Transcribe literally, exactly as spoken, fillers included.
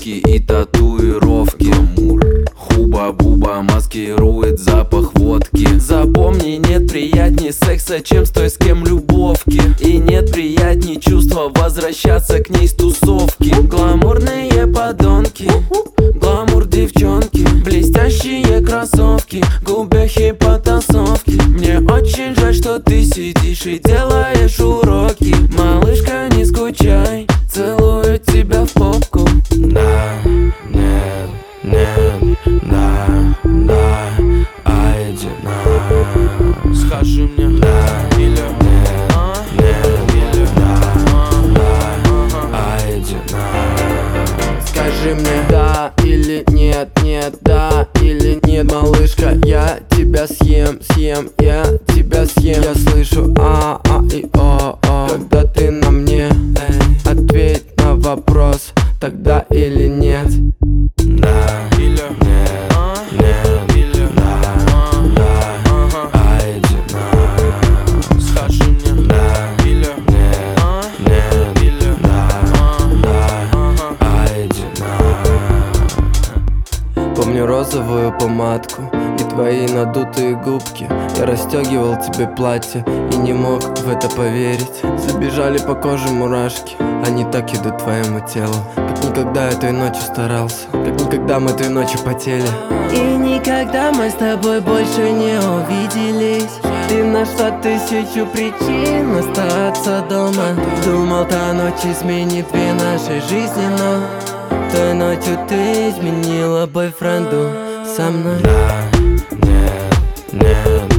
бровки и татуировки. Хуба-буба маскирует запах водки. Запомни, нет приятней секса, чем с той, с кем любовки. И нет приятней чувства возвращаться к ней с тусовки. Гламурные подонки, гламур девчонки, блестящие кроссовки, губехи потасовки. Мне очень жаль, что ты сидишь и делаешь уроки. Малышка, не скучай, целую тебя в попку. Да, нет, нет, да, да, а иди на. Скажи мне Да, или нет, нет, или да, да, а иди на. Скажи мне да или нет, нет, да или нет, малышка, я тебя съем, съем, я тебя съем. Я слышу а, а и о, о, когда ты на мне, эй, ответь на вопрос, тогда или нет. Да, или нет, нет, или да, да, а иди на. скажи мне Да, или нет, нет, или да, да, а иди на. Помню розовую помадку и твои надутые губки. Я расстегивал тебе платье и не мог в это поверить. Забежали по коже мурашки, они так идут твоему телу. Как никогда я той ночью старался, как никогда мы той ночью потели. И никогда мы с тобой больше не увиделись. Ты нашла тысячу причин остаться дома. Думал, та ночь изменит две нашей жизни, но той ночью ты изменила бойфренду со мной. Да, нет, нет,